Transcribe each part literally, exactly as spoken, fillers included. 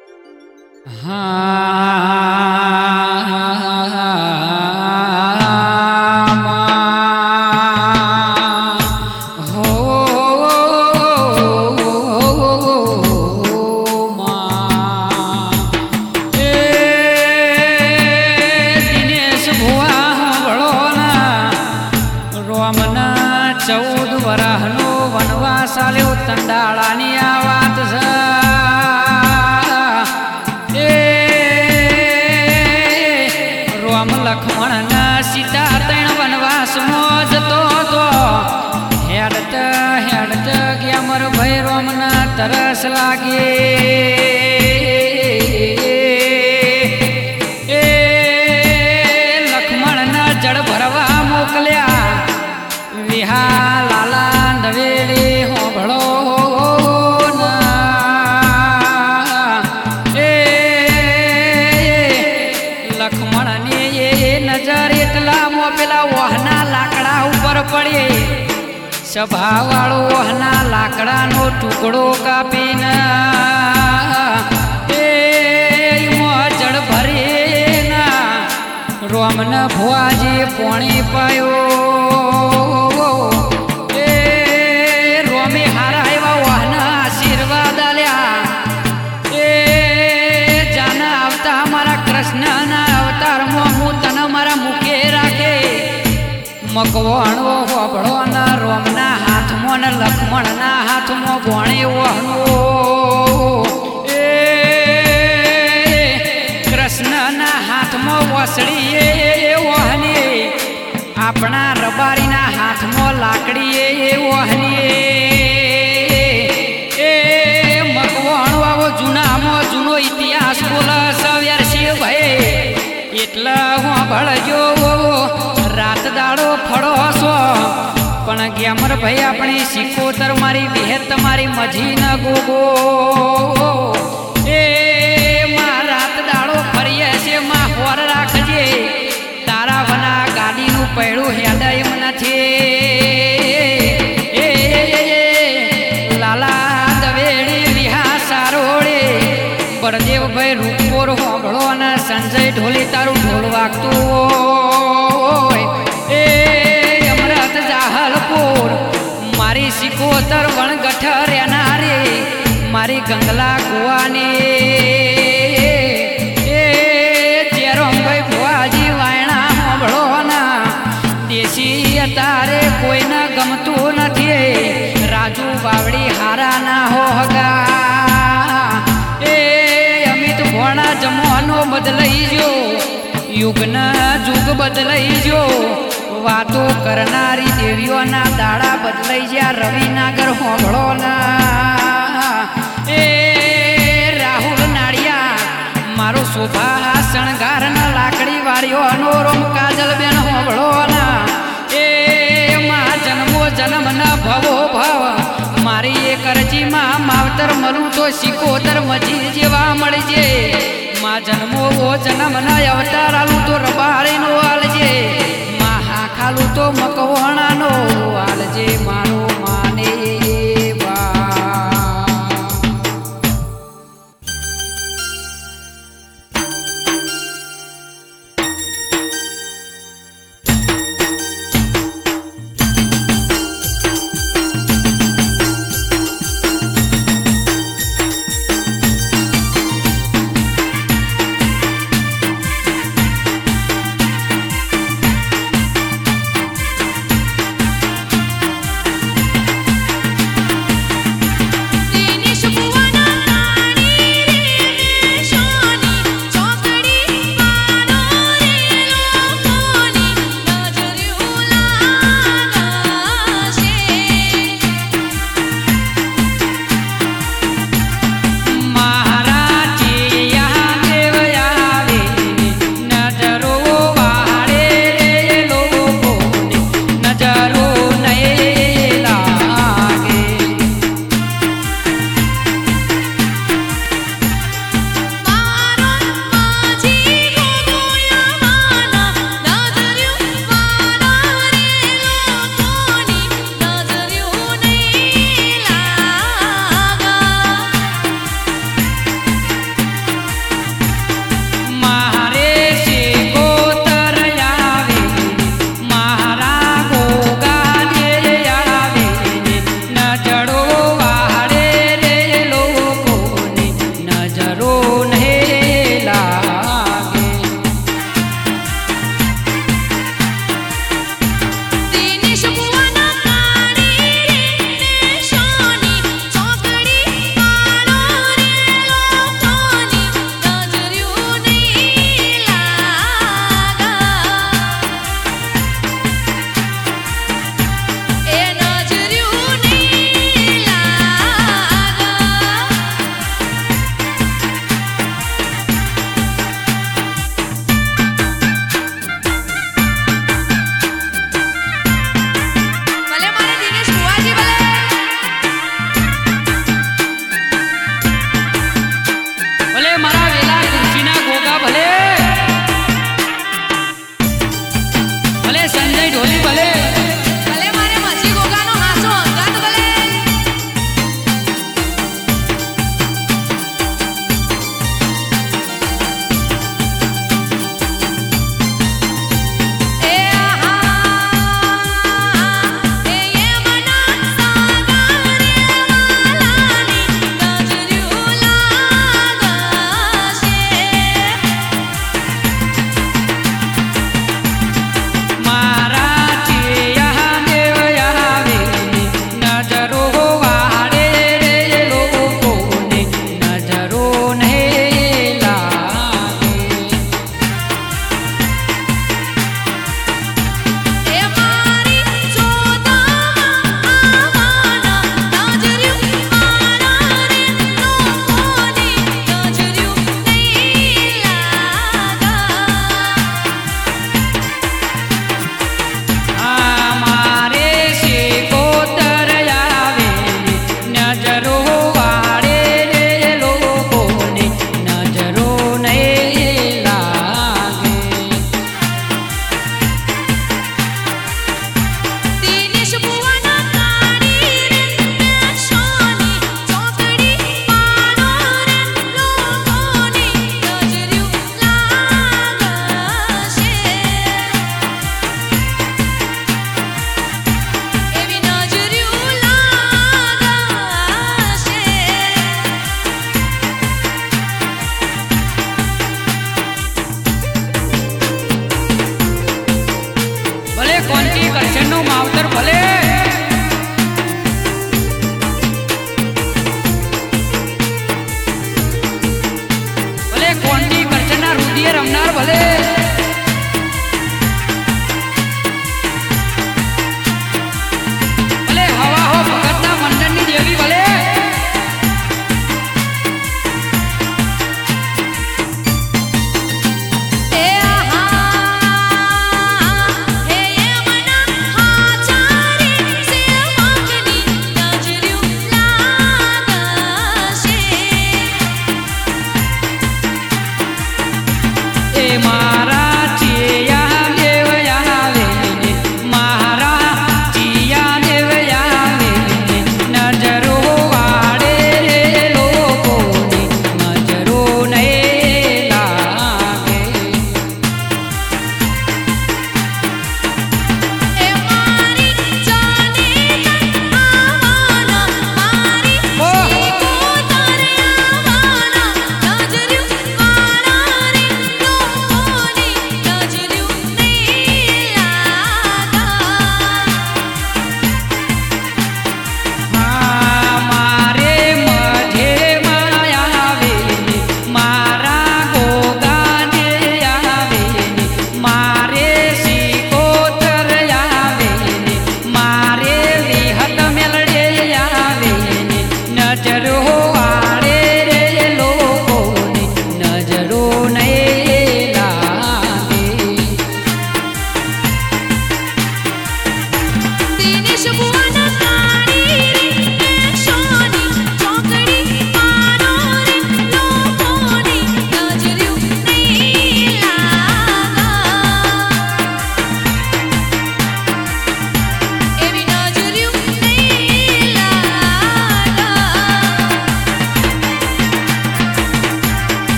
चौद वराहनो वनवास आल्यो तंडाळानी आ वात छे रोम लक्ष्मण न सीता तण वनवास में जतो तो हेडत हेडत गया मर भय रोम न तरस लागे ए लक्ष्मण न जड़ भरवा मोकल्या विहा लाला नवेली हो भड़ो ना ए लक्ष्मण ने ये नजर इतला मो पेला वहना लाकड़ा ऊपर पड़े सभा वाळो वहना लाकड़ा नो टुकड़ो कापी ना ए मो जड़ भरे ना रोम न भुआजी पोणी पायो मकवाणो होबळो न रोमना हाथमो न लक्ष्मणना हाथमो गोणे वहनो ए कृष्णना हाथमो वसड़ी ए वहनी अपना रबारीना हाथमो लाकड़ी ए वहनी ए मकवाणो आवो जूनामो जूनो इतिहास बोल सव्यर्षि भय एटला होबळजो रात दाड़ो फड़ो सो पण ग्यामर भाई अपनी सिकोतर मारी विहत मारी मझी न गोगो ए मा रात दाड़ो फरिए से मा होर राखजे तारा बना गाड़ी नु पैड़ू हेडय मनाथे ए लाला दवेड़ी विहा सारोड़े बरदेव भाई रूपोर होबळो न संजय ढोली तारू ढोल वागतो मारी सिकोतर वण गठर रे मारी गंगला कुआनी चेरोम भाई भुआजी वायणा होबळो ना देशी अतारे कोई न गमतू नथी राजू बावड़ी हारा ना होगा ए अमित भोणा जमोनो बदलई जो युग न जुग बदलई जो वातो करनारी देवियों ना दाड़ा बदलई जा रविनागर होबळो ना ए राहुल नाड़िया मारो शोभा शणगार न लाकड़ी वारियो अनोरम काजल बेन होबळो ना ए मा जन्मो जन्म न भवो भव मारी ए करजी मा मावतर मरू तो सिकोतर मजी जेवा मळजे मा जन्मो वो जन्म न अवतार आलू तो रबारी नो आलजे खालू तो मकवाणा नो आलजे मारो माने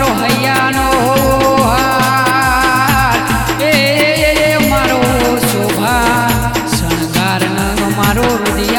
હૈયાનો હાર એ મારો શોભા શણગાર મારો રુદિયા